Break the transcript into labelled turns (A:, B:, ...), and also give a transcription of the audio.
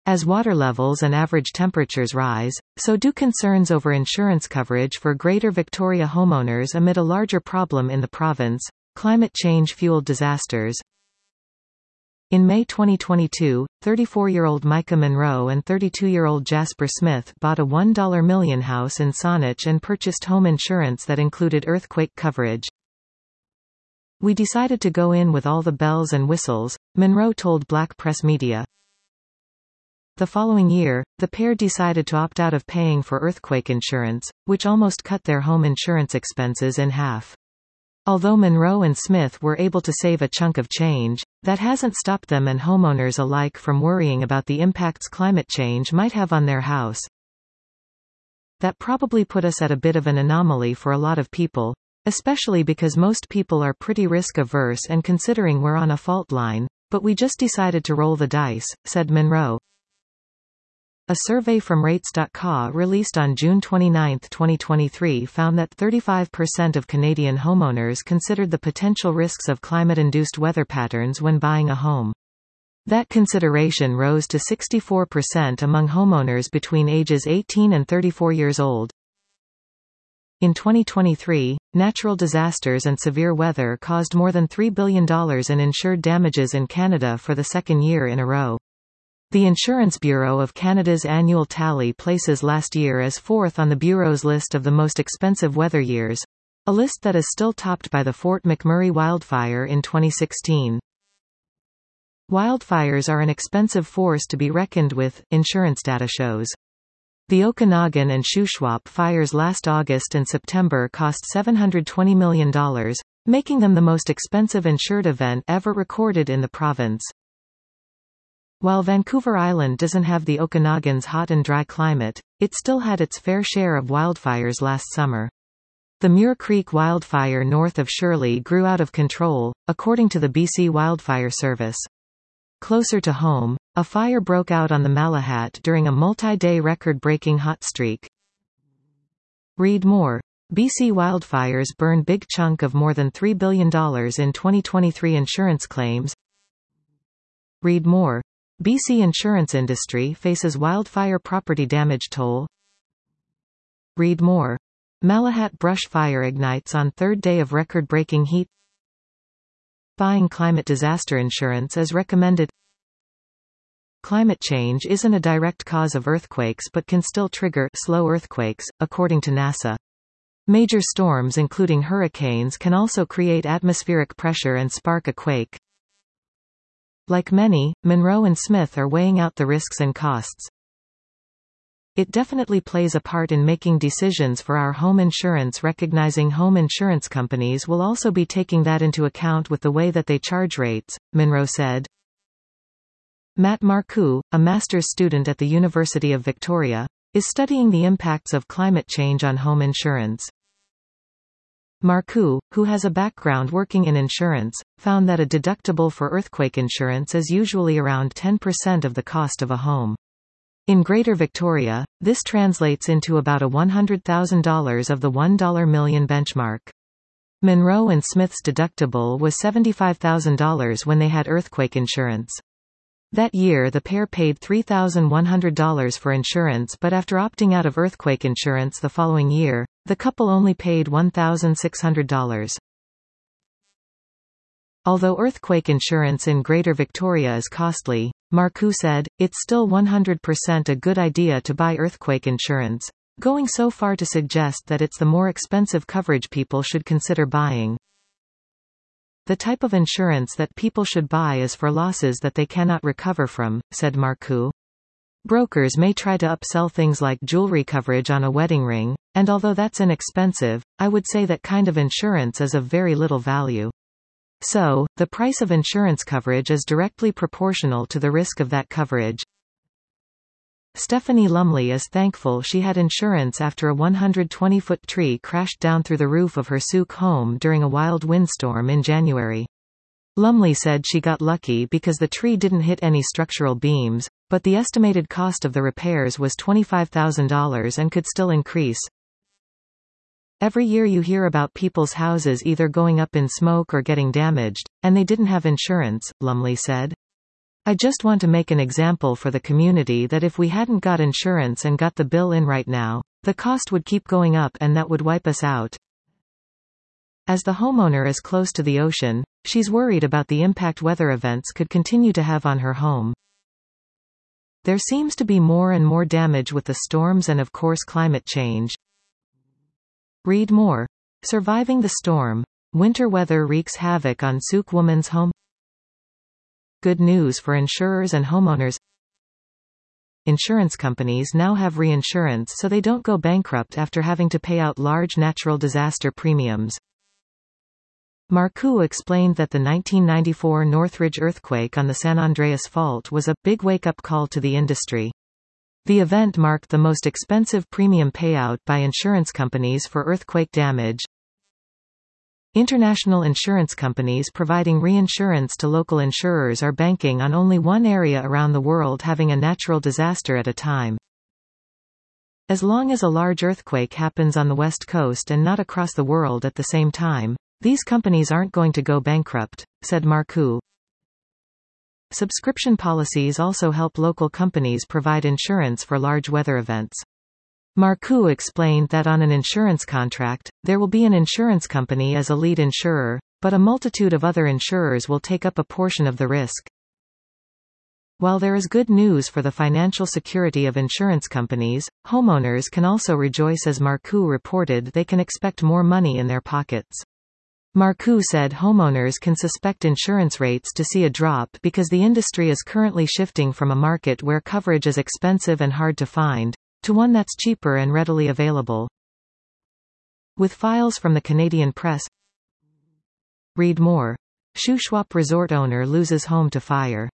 A: As water levels and average temperatures rise, so do concerns over insurance coverage for Greater Victoria homeowners amid a larger problem in the province: climate change-fueled disasters. In May 2022, 34-year-old Micah Monroe and 32-year-old Jasper Smith bought a $1 million house in Saanich and purchased home insurance that included earthquake coverage. "We decided to go in with all the bells and whistles," Monroe told Black Press Media. The following year, the pair decided to opt out of paying for earthquake insurance, which almost cut their home insurance expenses in half. Although Monroe and Smith were able to save a chunk of change, that hasn't stopped them and homeowners alike from worrying about the impacts climate change might have on their house. "That probably put us at a bit of an anomaly for a lot of people, especially because most people are pretty risk-averse and considering we're on a fault line, but we just decided to roll the dice," said Monroe. A survey from Rates.ca released on June 29, 2023 found that 35% of Canadian homeowners considered the potential risks of climate-induced weather patterns when buying a home. That consideration rose to 64% among homeowners between ages 18 and 34 years old. In 2023, natural disasters and severe weather caused more than $3 billion in insured damages in Canada for the second year in a row. The Insurance Bureau of Canada's annual tally places last year as fourth on the Bureau's list of the most expensive weather years, a list that is still topped by the Fort McMurray wildfire in 2016. Wildfires are an expensive force to be reckoned with, insurance data shows. The Okanagan and Shuswap fires last August and September cost $720 million, making them the most expensive insured event ever recorded in the province. While Vancouver Island doesn't have the Okanagan's hot and dry climate, it still had its fair share of wildfires last summer. The Muir Creek wildfire north of Shirley grew out of control, according to the BC Wildfire Service. Closer to home, a fire broke out on the Malahat during a multi-day record-breaking hot streak. Read more. BC wildfires burn big chunk of more than $3 billion in 2023 insurance claims. Read more. BC insurance industry faces wildfire property damage toll. Read more. Malahat brush fire ignites on third day of record-breaking heat. Buying climate disaster insurance is recommended. Climate change isn't a direct cause of earthquakes but can still trigger slow earthquakes, according to NASA. Major storms including hurricanes can also create atmospheric pressure and spark a quake. Like many, Monroe and Smith are weighing out the risks and costs. "It definitely plays a part in making decisions for our home insurance. Recognizing home insurance companies will also be taking that into account with the way that they charge rates," Monroe said. Matt Marcoux, a master's student at the University of Victoria, is studying the impacts of climate change on home insurance. Marcoux, who has a background working in insurance, found that a deductible for earthquake insurance is usually around 10% of the cost of a home. In Greater Victoria, this translates into about $100,000 of the $1 million benchmark. Monroe and Smith's deductible was $75,000 when they had earthquake insurance. That year the pair paid $3,100 for insurance, but after opting out of earthquake insurance the following year, the couple only paid $1,600. Although earthquake insurance in Greater Victoria is costly, Marcoux said, it's still 100% a good idea to buy earthquake insurance, going so far to suggest that it's the more expensive coverage people should consider buying. "The type of insurance that people should buy is for losses that they cannot recover from," said Marcoux. "Brokers may try to upsell things like jewelry coverage on a wedding ring, and although that's inexpensive, I would say that kind of insurance is of very little value. So, the price of insurance coverage is directly proportional to the risk of that coverage." Stephanie Lumley is thankful she had insurance after a 120-foot tree crashed down through the roof of her Souk home during a wild windstorm in January. Lumley said she got lucky because the tree didn't hit any structural beams, but the estimated cost of the repairs was $25,000 and could still increase. "Every year you hear about people's houses either going up in smoke or getting damaged, and they didn't have insurance," Lumley said. I just want to make an example for the community that if we hadn't got insurance and got the bill in right now, the cost would keep going up and that would wipe us out. As the homeowner is close to the ocean, she's worried about the impact weather events could continue to have on her home. There seems to be more and more damage with the storms and of course climate change. Read more. Surviving the storm. Winter weather wreaks havoc on Sook woman's home. Good news for insurers and homeowners. Insurance companies now have reinsurance so they don't go bankrupt after having to pay out large natural disaster premiums. Marcoux explained that the 1994 Northridge earthquake on the San Andreas Fault was a big wake-up call to the industry. The event marked the most expensive premium payout by insurance companies for earthquake damage. International insurance companies providing reinsurance to local insurers are banking on only one area around the world having a natural disaster at a time. As long as a large earthquake happens on the West Coast and not across the world at the same time, these companies aren't going to go bankrupt, said Marcoux. Subscription policies also help local companies provide insurance for large weather events. Marcoux explained that on an insurance contract, there will be an insurance company as a lead insurer, but a multitude of other insurers will take up a portion of the risk. While there is good news for the financial security of insurance companies, homeowners can also rejoice as Marcoux reported they can expect more money in their pockets. Marcoux said homeowners can suspect insurance rates to see a drop because the industry is currently shifting from a market where coverage is expensive and hard to find, to one that's cheaper and readily available. With files from the Canadian press. Read more. Shuswap resort owner loses home to fire.